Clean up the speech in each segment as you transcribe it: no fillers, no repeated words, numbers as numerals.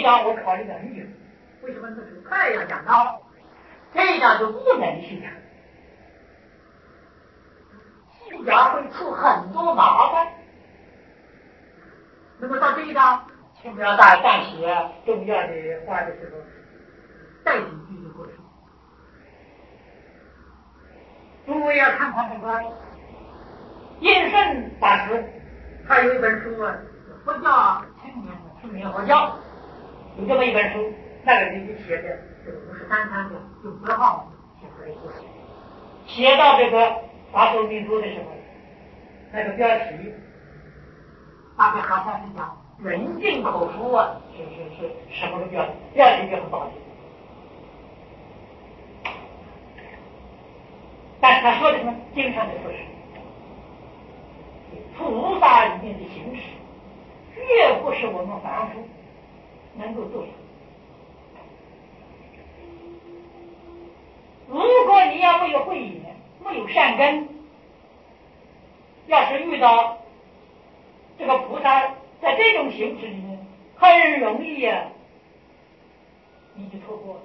一章我考虑了很久，为什么这是太阳讲到了，这一章就不能去讲，去讲会出很多麻烦。那么到这一章，请不要大暂写重要的话的时候，带几句就过去。诸位要看看这个印顺法师，他有一本书啊，佛教青年青年佛教，有这么一本书，那个里写的这个53的用德号写出来的故事，写到这个法寿密珠的时候，那个标题大概好像是讲人尽口书啊，是什么个标题？标题就很不好听。但是他说的什么？经常的说是菩萨里面的形式，越不是我们凡夫能够做成。如果你要没有慧眼，没有善根，要是遇到这个菩萨在这种形式里面，很容易啊，你就错过了。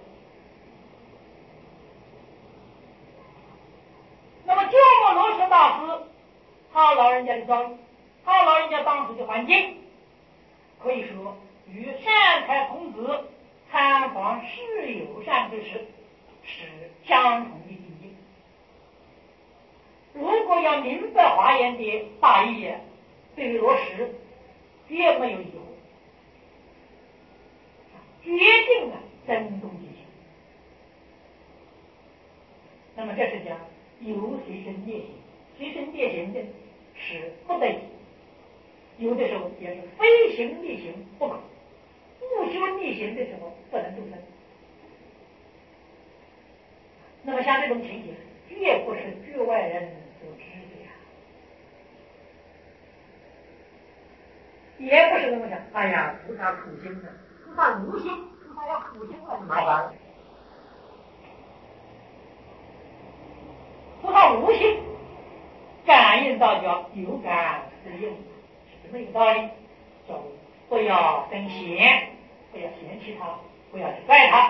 那么鸠摩罗什大师，他老人家的遭遇，他老人家当时的环境，可以说与善财童子参访世友善之时是相同的境界。如果要明白华严的大意，对于落实绝没有疑惑，决定真宗进行。那么这是讲有随身列行，随身列行的是不得已，有的时候也是非行力行不可，不修力行的时候不能度生。那么像这种情形，绝不是局外人所知的呀，也不是那么讲。哎呀，菩萨苦心的，菩萨无心，菩萨要苦心那就麻烦了。菩萨无心，感应道教有感自应，是这么一个道理。叫不要生嫌，不要嫌弃他，不要去怪他。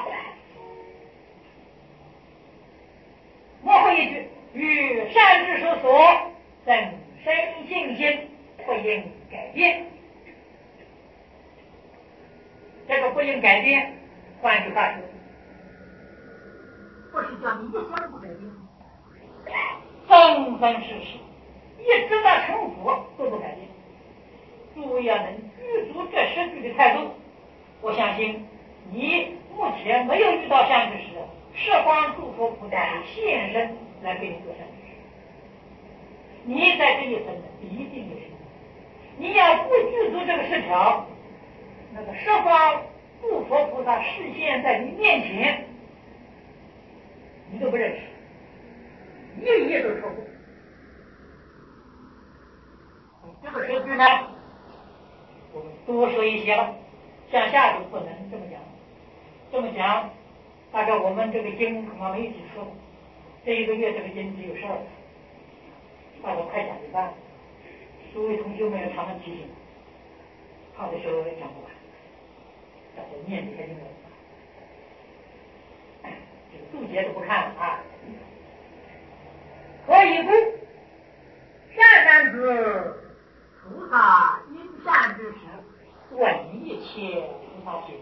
莫会一句与善之所所，增生信心，不应改变。这个不应改变，换句话说，不是叫你一生不改变，生生世世一直到成佛都不改变。诸位要能具足这10句的态度，我相信你目前没有遇到善知识，十方诸佛菩萨会现身来给你做善知识。你在这一生一定有成功。你要不具足这个10条，那个十方诸佛菩萨示现在你面前，你都不认识，一页都错过。这个10句呢，我们多说一些吧，向下就不能这么讲。这么讲，大概我们这个经恐怕没有几说了。这一个月这个经只有12个，大概快讲一半。诸位同学们要常常提醒，怕的时候讲不完，大家念这些经文，这个注解都不看了啊。何以故？善之菩萨因善之时，闻一切菩萨行；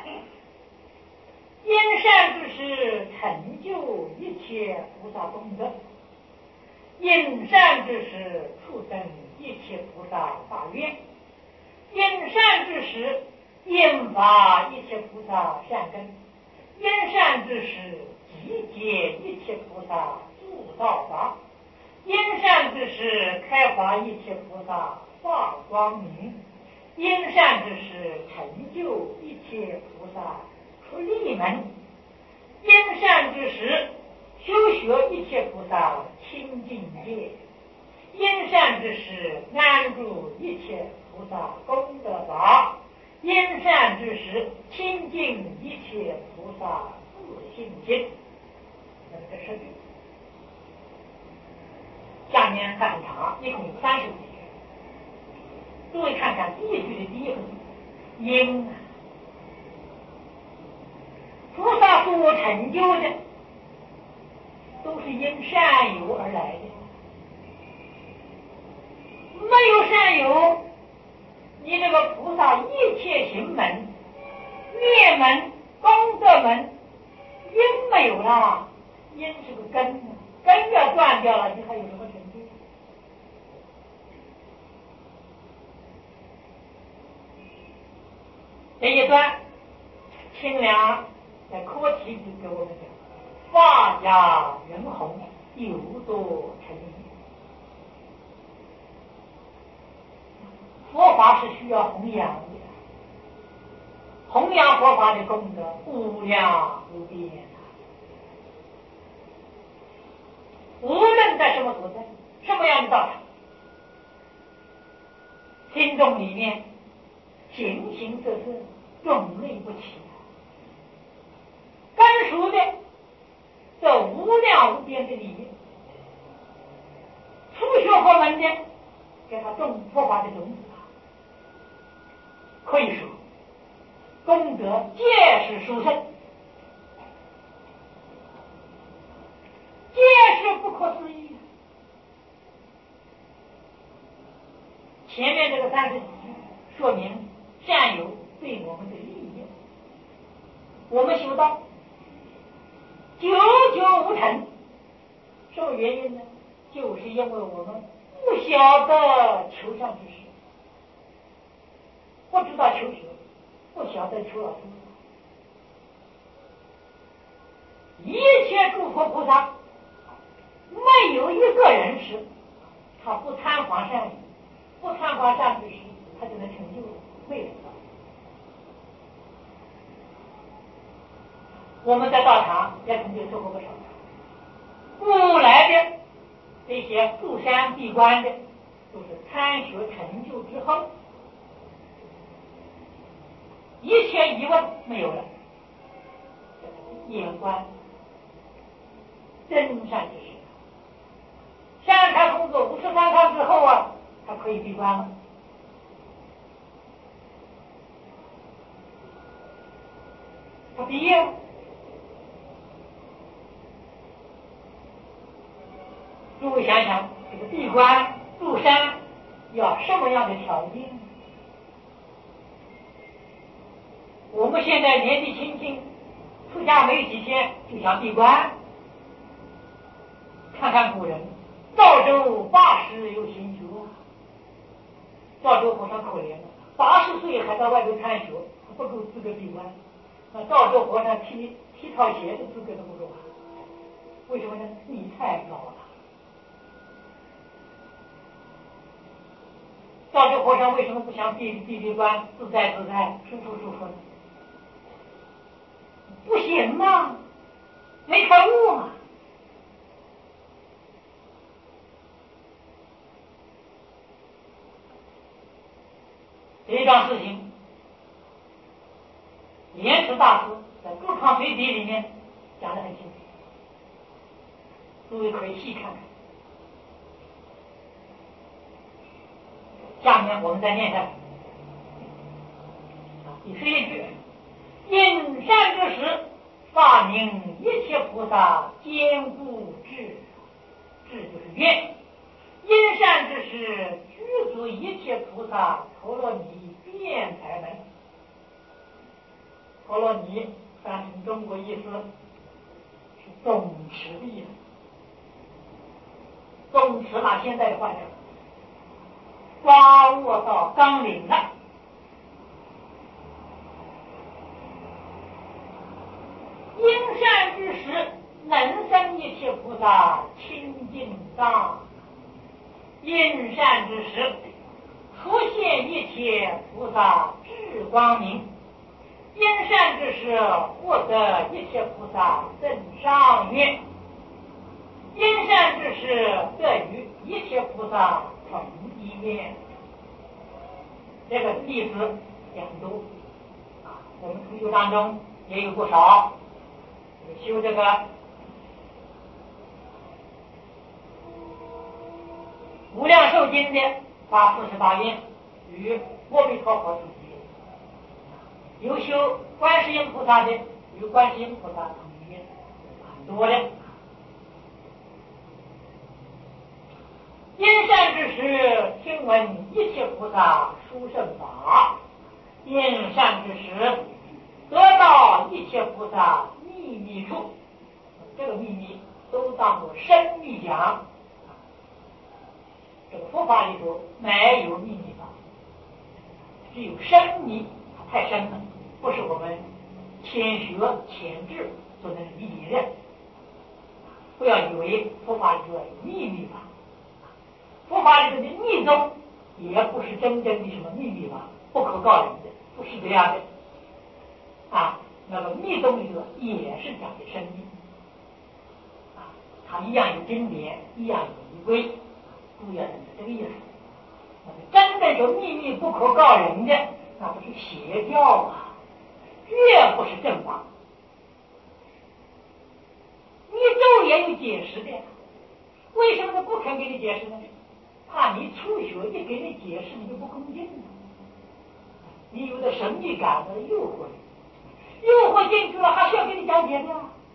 因善之时，成就一切菩萨功德；因善之时，促生一切菩萨大愿；因善之时，引发一切菩萨善根；因善之时，集结一切菩萨助道法；因善之时，开发一切菩萨化光明；因善之时，成就一切菩萨出利门；因善之时，修学一切菩萨清净戒；因善之时，安住一切菩萨功德法；因善之时，清净一切菩萨自信心。那么这10句，下面还很长，一共有30句。诸位看看第一句的第一个字，因， 菩萨所成就的都是因善友而来的，没有善友，你这个菩萨一切行门、灭门、功德门，因没有了，因是个根，根要断掉了，你还有什么成就？这一段清凉在课题里给我们讲，发家人红，有多成义。佛法是需要弘扬的，弘扬佛法的功德无量无边，无论在什么所在，什么样的道场，心中里面形形色色，种类不齐，根熟的这无量无边的理念，初学佛门的给他种佛法的种子，可以说功德皆是殊胜，皆是不可思议。前面这个30几句说明善友对我们的利益，我们修道久久无成，什么原因呢？就是因为我们不晓得求上之事，不知道求学，不晓得求老师。一切诸佛菩萨没有一个人是他不参访善语，不参访善知识，他就能成就，没有。我们在道场也曾经做过不少，古来的这些住山闭关的，都是参学成就之后，一切疑问没有了，眼观真善之事。善开工作53堂之后啊，他可以闭关了。他毕业了。诸位想想，这个闭关入山要什么样的条件？我们现在年纪轻轻，出家没几天就想闭关，看看古人，赵州80有行学，赵州和尚可怜了，80岁还在外头参学，不够资格闭关。那赵州和尚踢套鞋的资格都不够，为什么呢？你太高了。赵州和尚为什么不想闭关，自在自在，舒服舒服呢？不行嘛，没开悟嘛。这一桩事情，莲池大师在《诸创随笔》里面讲得很清楚，诸位可以细看看。下面我们再念下去。第11句，因善之时，发明一切菩萨坚固智，智就是愿。因善之时，具足一切菩萨陀罗尼辩才门。陀罗尼翻成中国意思是总持力，总持拿现在的话讲，抓握到纲领了。因善之时，能生一切菩萨清净藏。因善之时，出现一切菩萨智光明。因善之时，获得一切菩萨正上愿。因善之时，得于一切菩萨同一愿。这个例子很多我们同修当中也有不少修这个无量寿经的发48愿与阿弥陀佛主题，有修观世音菩萨的与观世音菩萨同名很多的。因善之时，听闻一切菩萨殊胜法；因善之时，得到一切菩萨秘密处。这个秘密都当作深密讲。这个佛法里头没有秘密法，只有深密，太深了，不是我们浅学浅智所能理解的。不要以为佛法里头有秘密法，佛法里头的密宗也不是真正的什么秘密法，不可告人的，不是这样的。那个密宗里头也是讲的深密，它一样有经典，一样有仪规。注意啊，这个意思。真正说秘密不可告人的，那不是邪教啊，绝不是正法。密咒也有解释的，为什么他不肯给你解释呢？怕你初学，一给你解释，你就不恭敬了。你有的神秘感的诱惑，诱惑进去了，还需要给你讲解的。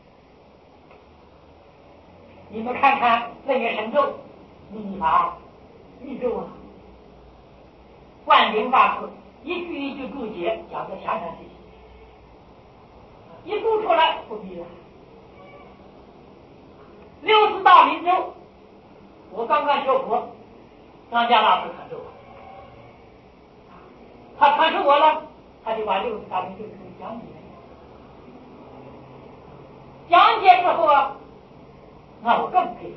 你们看看楞严神咒。秘密法，密咒啊，灌顶法师一句一句注解，讲得详详细细，一读出来不必了。60大明咒，我刚刚学佛，张家老师传授我，他传授我了，他就把60大明咒给我讲解。讲解之后啊，那我更佩服。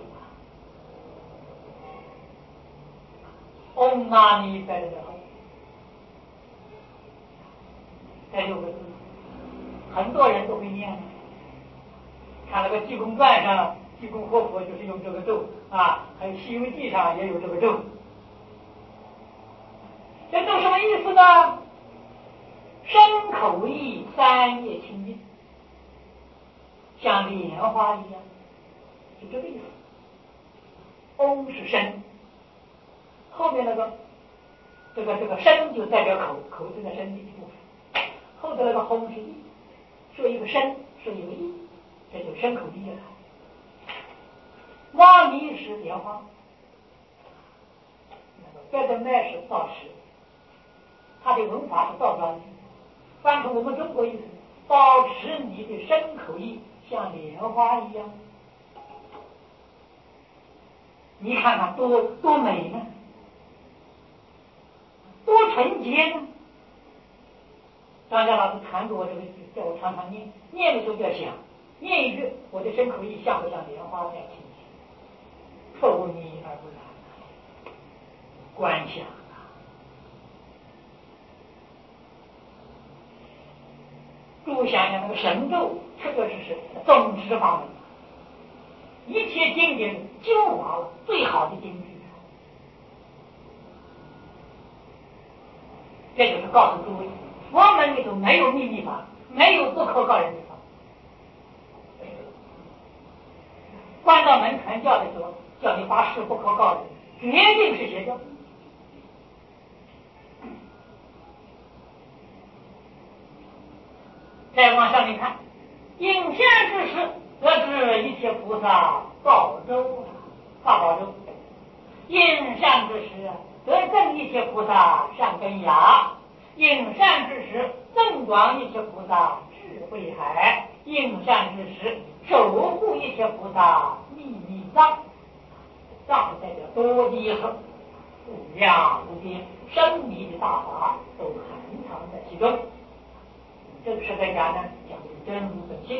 嗡嘛呢呗的后，这6个字，很多人都会念。看那个《济公传》上，济公活佛就是用这个咒还有《西游记》上也有这个咒。这咒什么意思呢？身口意3业清净，像莲花一样，是这个意思。嗡是身。后面那个这个身就代表口这个身体的部分，后头那个轰是意，说一个身，说一个意，这就身口意了。哇尼是莲花，那个盖德麦是造石，他的文法是倒装句，翻成我们中国意思，保持你的身口意像莲花一样。你看看多美呢，多纯洁呢！张家老师传给我这个句，叫我常常念，念的时候就要想，念一句，我的身口意像不像莲花这样清净？透你而不染，观想啊！诸位想想那个神咒，确确实实总持法门，一切经典精华了，最好的经句。这就是告诉诸位，佛门里头没有秘密法，没有不可告人的法。关到门传教的时候，叫你发誓不可告人，决定是邪教。再往上面看，应现之时，得知一切菩萨宝州法宝州；应善之时，得证一切菩萨善根芽；应善之时，增广一切菩萨智慧海；应善之时，守护一切菩萨秘密藏。藏代表多的意思，无量无边深密的大法都含藏在其中。这个是在讲呢，讲的真如本性。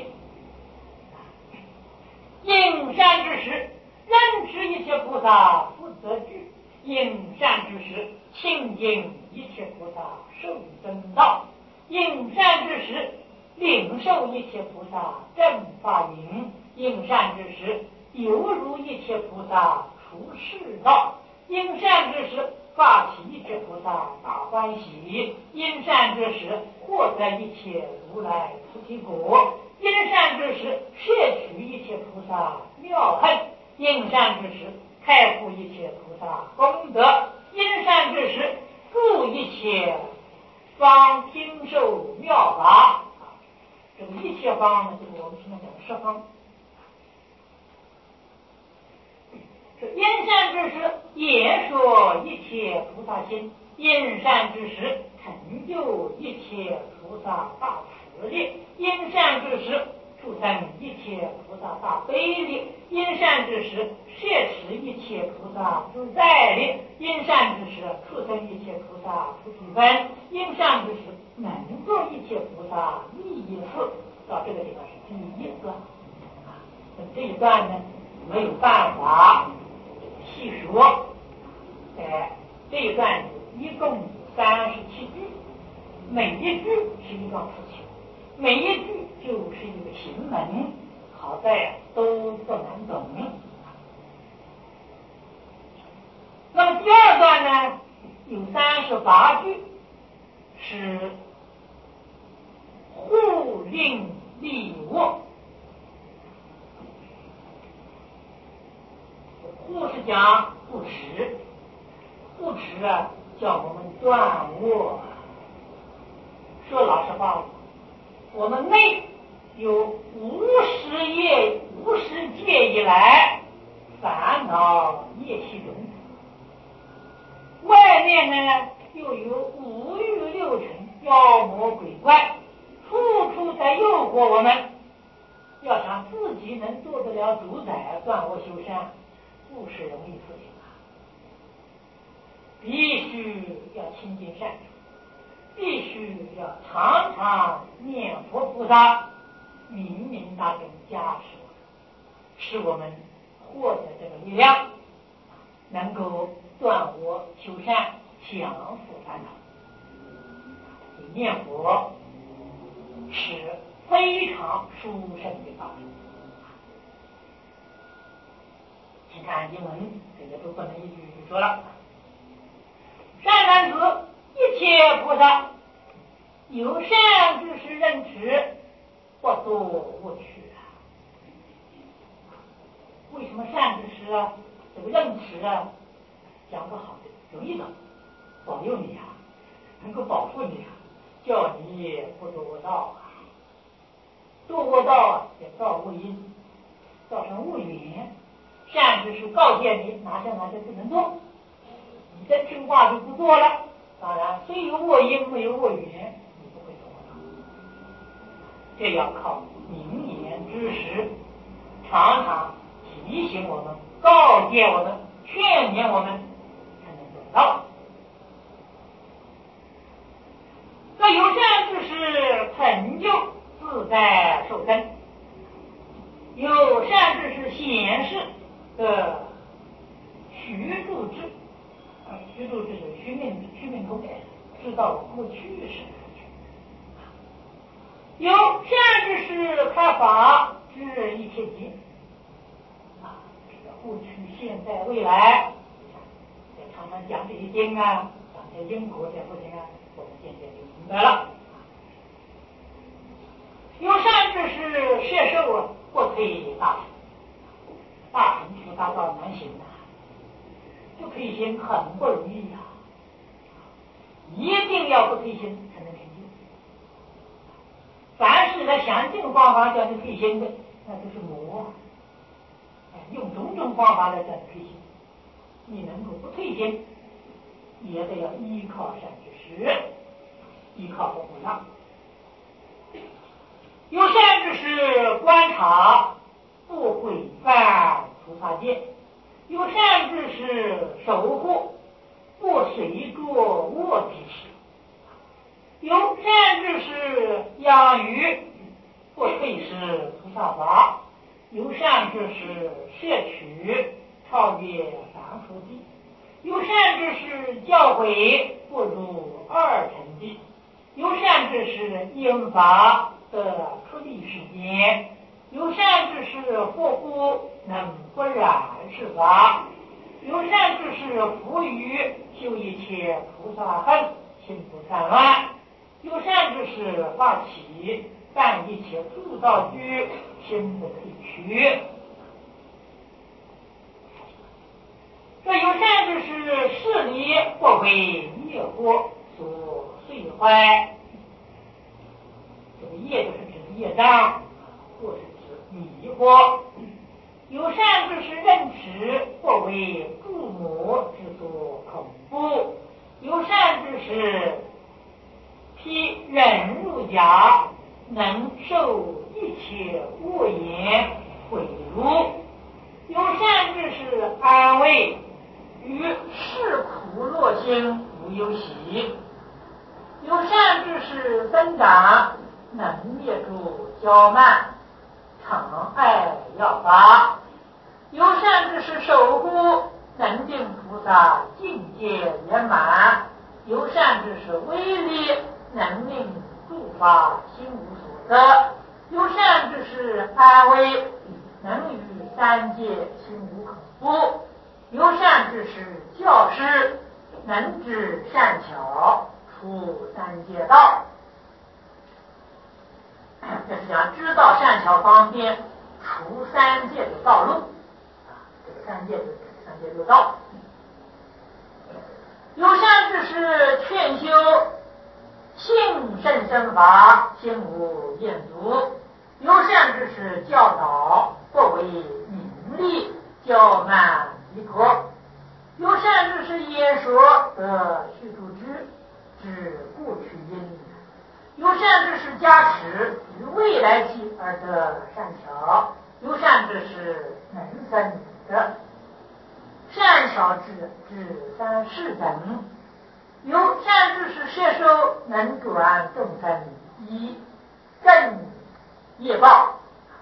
应善之时，认识一切菩萨不得惧；应善之时，亲近一切菩萨受真道；应善之时，领受一切菩萨正法引；应善之时，犹如一切菩萨出世道；应善之时，发起一切菩萨大欢喜；因善之时，获得一切如来菩提果；因善之时，摄取一切菩萨妙恨；因善之时，开复一切菩萨功德；因善之时，助一切方听受妙法。这个一切方呢，就是我们经常讲的十方。是因善知识言说一切菩萨心，因善知识成就一切菩萨大慈力，因善知识促生一切菩萨大悲力，因善知识摄持一切菩萨自在力，因善知识促生一切菩萨菩提分，因善知识能做一切菩萨利益事。到这个地方是第一段，这一段呢没有办法细说。这一段一共37句，每一句是一桩事情，每一句就是一个行门，好在都不难懂。那么第二段呢，有38句是护令利物。护是讲护持，护持啊，叫我们断恶。说老实话，我们内有50届以来烦恼业习种子，外面呢又有5欲6尘妖魔鬼怪，处处在诱惑我们。要想自己能做得了主宰，断恶修善，不是容易事情啊！必须要亲近善处，必须要常常念佛菩萨，冥冥当中加持，使我们获得这个力量，能够断恶修善，降伏烦恼。念佛是非常殊胜的道理。请看经文，这些都不能一句一句说了。善男子，一切菩萨有善知识任持，不多无取啊。为什么善知识啊，这个任持啊，讲不好的，容易的保佑你啊，能够保护你啊，叫你不堕恶道啊。堕恶道啊，也造恶因，造成恶缘。善知识告诫你哪些不能做，你真听话就不做了。当然，虽有恶因没有恶缘，你不会堕恶道。这要靠明言知识，常常提醒我们、告诫我们、劝勉我们，才能做到。这有善知识成就自在受身，有善知识显示的虚度之，虚度之是虚命通，知道了过去式。有善知识开法知一切境，过去、现在、未来，常常讲这些经啊，讲这些因果这些事情啊，我们渐渐就明白了。有善知识摄受啊，不退大成。大成就大道难行啊，不退心很不容易啊，一定要不退心才能成就。凡是来想尽方法叫你退心的，那都是魔啊！用种种方法来叫你退心，你能够不退心，也得要依靠善知识，依靠佛菩萨。有善知识观察，不毁犯菩萨戒；有善知识守护，不随着恶之事；有善知识养育，不退失菩萨法；有善知识摄取，超越凡夫地；有善知识教诲，不入二乘地；有善知识应法的出离世间，有善知识护护能不染是法；有善知识福于修一切菩萨恨，心不散乱；有善知识发起办一切助道居，心不退屈。这有善知识事理不为业惑所碎坏，这个业就是指业障， 或是指迷惑。有善之事任持，或为父母之所恐怖。有善之事披忍入家，能受一切恶言毁辱。有善之事安慰，与世苦乐心无有喜。有善之事增长，能灭诸骄慢，常爱要发。有善之事守护，能令菩萨境界圆满。有善之事威力，能令诸法心无所得。有善之事安慰，能与三界心无可怖。有善之事教师，能知善巧，出三界道。这是讲知道善巧方便，除三界的道路。这个三界六道。有善之事劝修，性甚深法，心无厌足。有善之事教导，不为名利，骄慢离脱。有善之事言说，得须助之，知故取因。有善之事加持，于未来期而得善巧。有善之事能生的善巧知三世等。有善之事摄受，能转众生以正业报。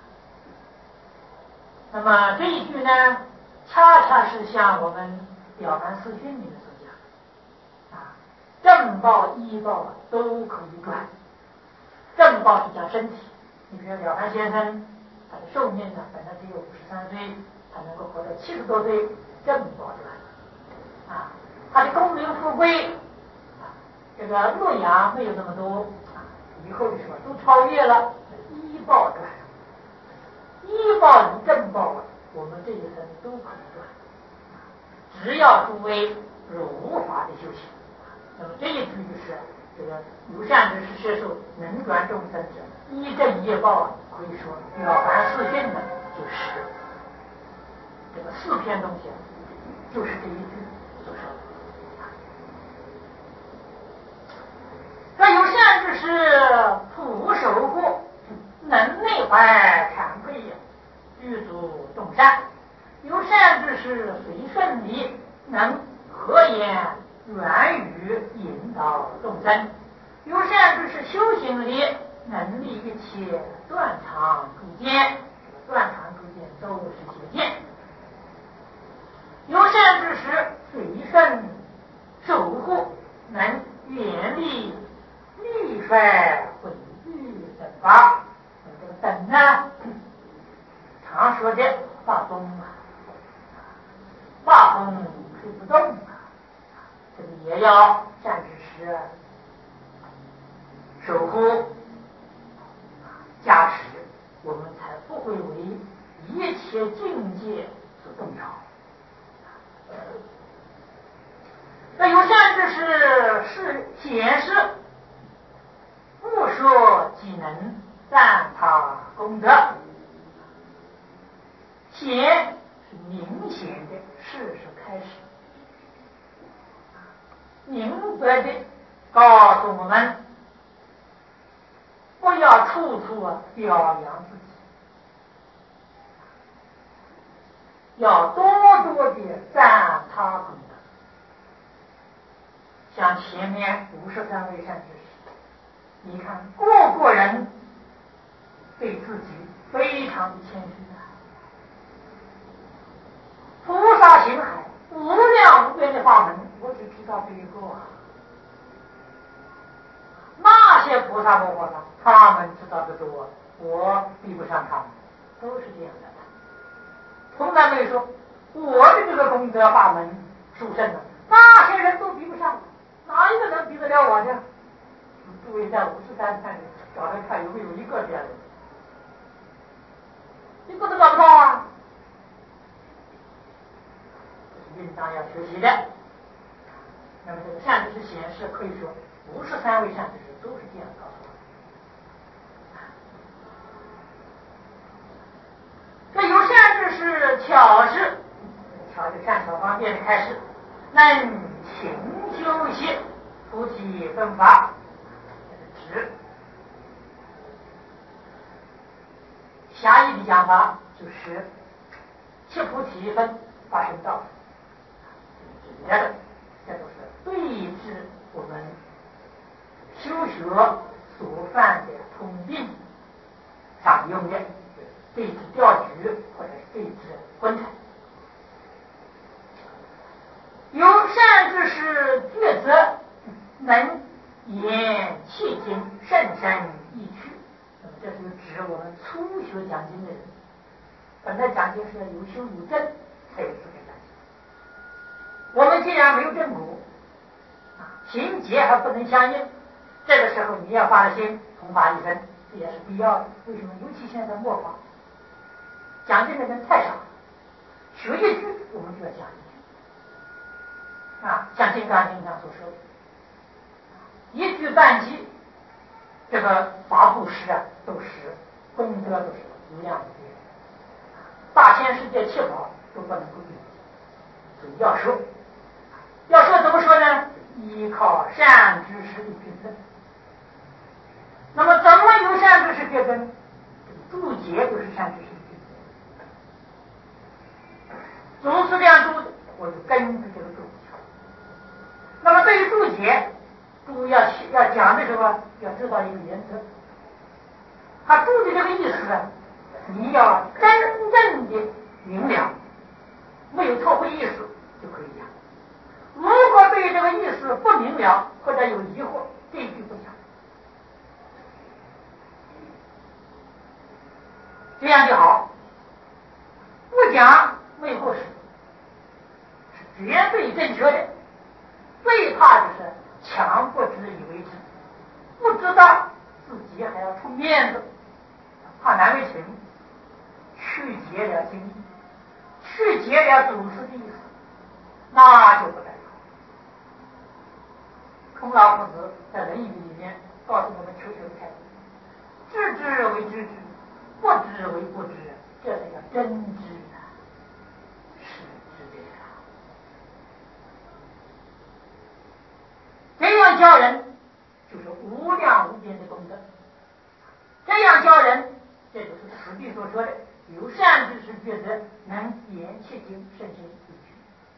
那么这一句呢，恰恰是像我们了凡四训里面所讲正报医报都可以转。正报是讲身体，你比如了凡先生，他的寿命呢本来只有53岁，他能够活到70多岁，正报转他的功名富贵这个洛阳没有那么多以后的时候都超越了，医报转。医报与正报我们这一生都可以转，只要诸位如法的修行。那么这一句就是这个有善之事摄受，能转众生者，依正业报可以说了凡四训呢，就是这个4篇东西就是这一句所说的。这有善之事普守护，能内怀惭愧也，具足众善。有善之事随顺理，能和言软语引导众生。有善之事修行理，能立一切断常诸见。断常诸见都是邪见。有善之事随顺守护，能远离力衰毁誉等法。这个等呢，常说的发疯发疯推不动这个也要善知识守护加持，我们才不会为一切境界所动摇。那有善知识是显示，不说己能，赞他功德。显是明显的，事是开始，明白的告诉我们，不要处处表扬自己，要多多的赞他功德。像前面53位善知识，你看个个人对自己非常的谦虚菩萨行海，无量无边的法门，我只知道这一个那些菩萨摩诃萨，他们知道的多，我比不上他们，都是这样的。从来没有说我的这个功德法门殊胜了，那些人都比不上，哪一个能比得了我呢？诸位在53山里找来看有没有一个这样的，一个都找不到啊！应当要学习的。那么这个善知识显示，可以说53位善知识都是这样告诉我事巧事，巧就善巧方便的开始，能勤修习，菩提分法，指狭义的讲法就是切菩提分发生道，别的这都是对治我们修学所犯的通病常用的，对治钓局或者是对治昏沉。有善知识抉择，能言切经，甚深易趣。那么这是指我们初学讲经的人，本来讲经是要有修有证才有资格讲经。我们既然没有证果，行节还不能相应，这个时候你要发了心，弘法利生，这也是必要的。为什么？尤其现在末法，讲经的人太少了，学一句我们就要讲一句。像《金刚经》上所说的，一句半句，这个法布施都是功德，都是无量无边，大千世界七宝都不能够比。所以要说怎么说呢？依靠善知识的觉证。那么怎么有善知识觉证？注解就是善知识的觉证。祖师这样注的，我就根据这个注解。那么对于注解，注要讲的时候，要知道一个原则。他注的这个意思呢，你要真正的明了，没有错误意思就可以讲。如果对这个意思不明了或者有疑惑，这一句不讲，这样就好。不讲没有过失，是绝对正确的。最怕就是强不知以为知，不知道自己还要出面子，怕难为情，曲解了经义，曲解了祖师的意思，那就不得了。孔老夫子在《论语》里面告诉我们求的态度：知之为知之，不知为不知，这才叫真知啊，是知的啊。这样教人就是无量无边的功德。这样教人，这就是此地所说的有善知识觉得，能言切经，甚深易趣。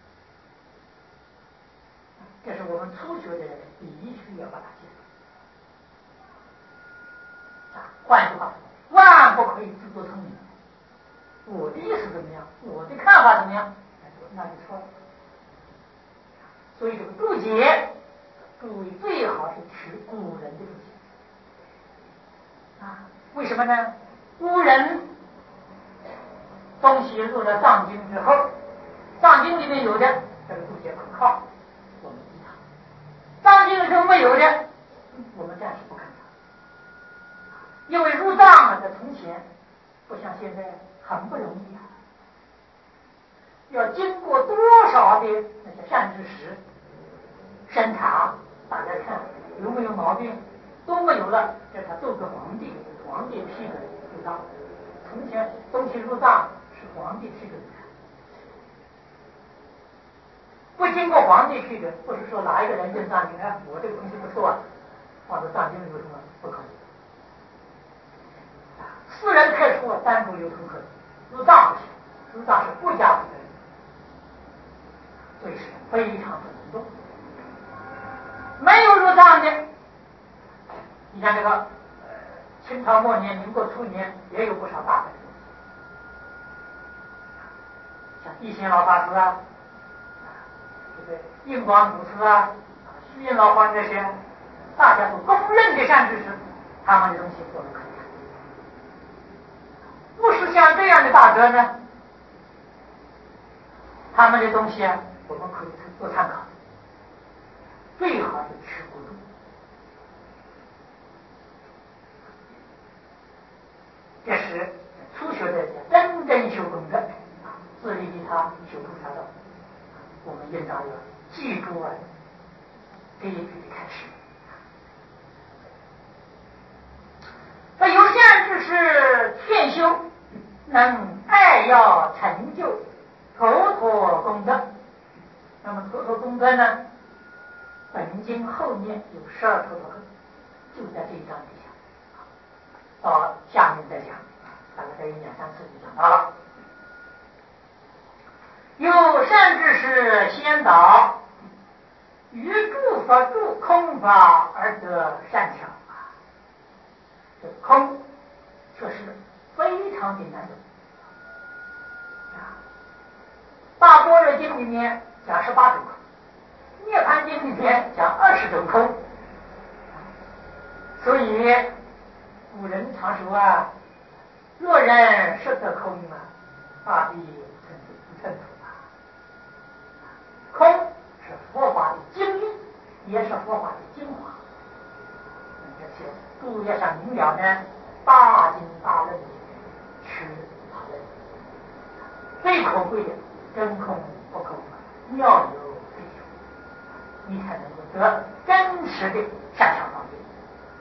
这是我们初学的人必须要把它记住。换句话说，万不可以自作聪明。我的意思怎么样？我的看法怎么样？那就错了。所以这个注解，注意最好是取古人的注解。为什么呢？古人东西入了藏经之后，藏经里面有的这个注解可靠，我们依它；藏经里头没有的，我们暂时不看它。因为入藏在从前不像现在很不容易要经过多少的那些善知识审查，大家看有没有毛病，都没有了，这他奏给皇帝，皇帝批准入藏。从前东西入藏是皇帝批准的，不经过皇帝批准，不是说哪一个人进藏经，我这个东西不错放在藏经里有什么不可以？私人开出单独流通可以，入藏不行，入藏是国家负责任，所以是非常的隆重。没有入藏的，你像这个清朝末年、民国初年也有不少大本，像一心老法师这个印光祖师虚云老方这些，大家都公认的善知识，他们的东西我们可以看。不是像这样的大德呢，他们的东西我们可以做参考，最好是持不住。这是初学的真正修功德，自利利他，修菩萨道。我们应当要记住这一句的开始。那有善知识劝修， 能爱要成就头陀功德。那么头陀功德呢，本经后面有12头陀功，就在这一章底下，到下面再讲，大概在1、2、3次就讲到了。有善知识先导，于诸法诸空法而得善巧啊！这空确实非常的难懂啊。大般若经里面讲18种空，涅槃经里面讲20种空，所以古人常说啊，若人识得空啊，大地不尘土啊。空是佛法的精义，也是佛法的精华。这些诸也想明了呢，大经大论里面去讨论，最可贵的真空不空，妙有非有，你才能够得真实的善巧方便。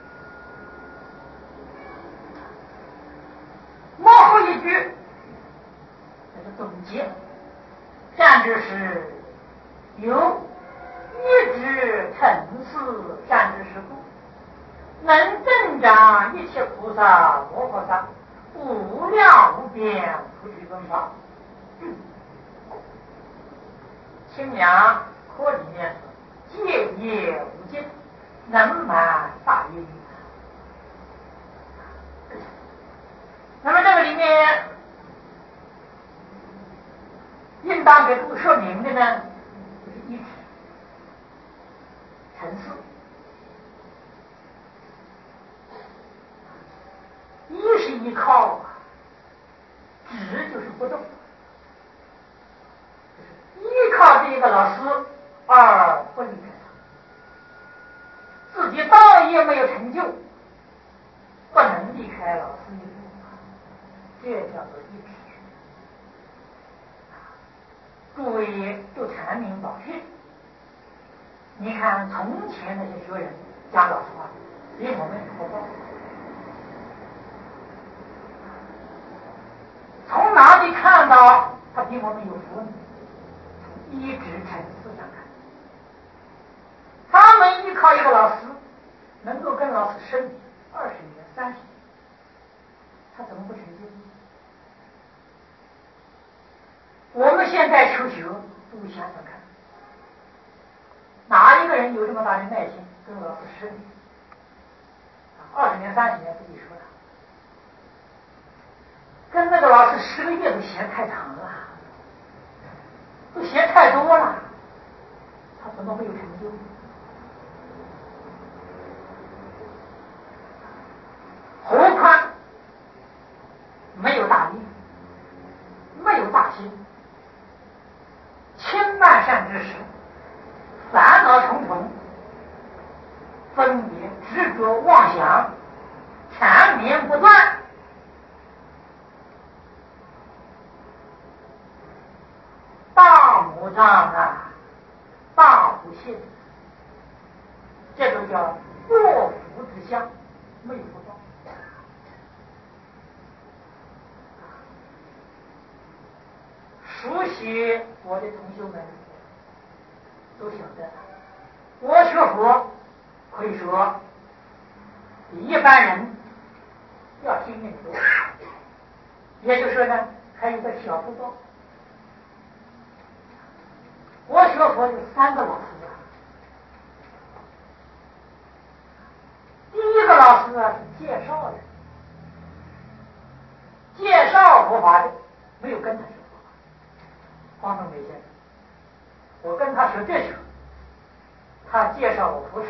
幕后一句，这是总结，善知识有一直成事善知识故，能增长一切菩萨摩诃萨无量无边菩提分法。清凉科里面戒业无尽，能满大愿。那么这个里面应当给诸位说明的呢，就是一指成事。一是依靠，指就是不动，就是依靠这个老师而不离开他，自己道业没有成就，不能离开老师一步，这叫做一指。诸位读禅明宝训，你看从前那些学人讲老实话，比我们有福报。从哪里看到他比我们有福呢？从一直成事上看，他们依靠一个老师，能够跟老师10年、20年、30年，他怎么不成就？我们现在求学，不想想看，哪一个人有这么大的耐心跟老师10年、20年、30年不必说了，跟那个老师10个月都嫌太长了，都嫌太多了，他怎么会有成就？何况没有大力，没有大心，轻慢善知识，烦恼重重，分别执着妄想，缠绵不断，大魔障啊，大不幸，这个叫祸福之相，没有福报。熟悉我的同学们都晓得，我学佛可以说比一般人要幸运多，也就是说呢，还有个小福报。我学佛有3个老师啊，第一个老师啊是介绍的，介绍佛法的，没有跟他学佛法。黄宗美先生，我跟他学这学，他介绍我佛学，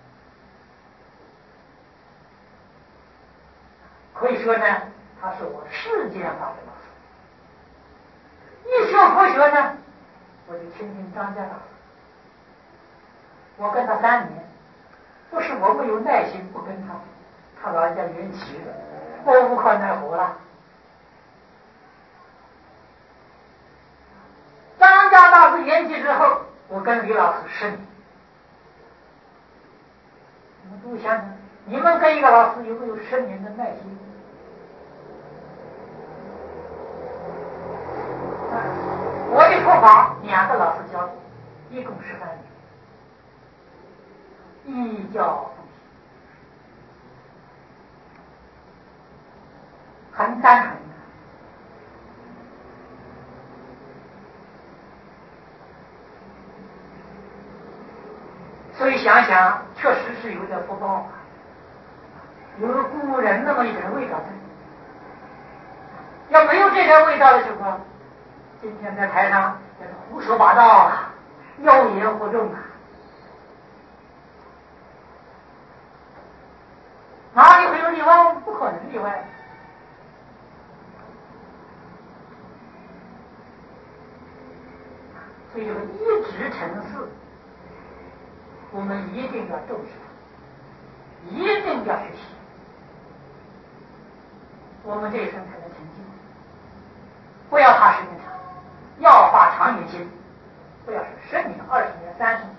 可以说呢，他是我世间法的老师。一学佛学呢，我就听听张家老师，我跟他3年，不是我没有耐心不跟他，他老人家圆寂了，我无可奈何了。张家大师圆寂之后，我跟李老师10年。你们注意想想，你们跟一个老师有没有10年的耐心？ 法2个老师教，一共13年，一教不停，很单纯。所以想想，确实是有点福报，有古人那么一点味道在。要没有这点味道的时候，今天在台上也是胡说八道啊，妖言惑众啊，哪里会有例外？不可能例外。所以这个一直成事，我们一定要重视它，一定要学习，我们这一生才能成就。不要怕时间长，要把长远心，不要是10年、20年、30年，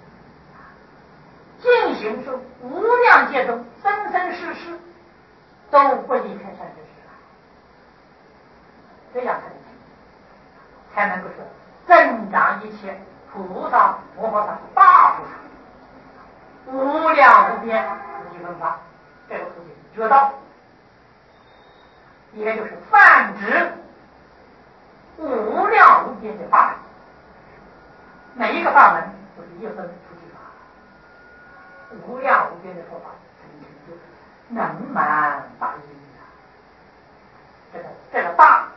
进行是无量劫中生生世世都不离开善知识，这样才能够说增长一切菩萨摩诃萨大菩萨无量无边普济分法，这个普济觉道，也就是泛指无量无边的法门，每一个法门都是一分普济法，无量无边的佛法才能成就能满大义。这个大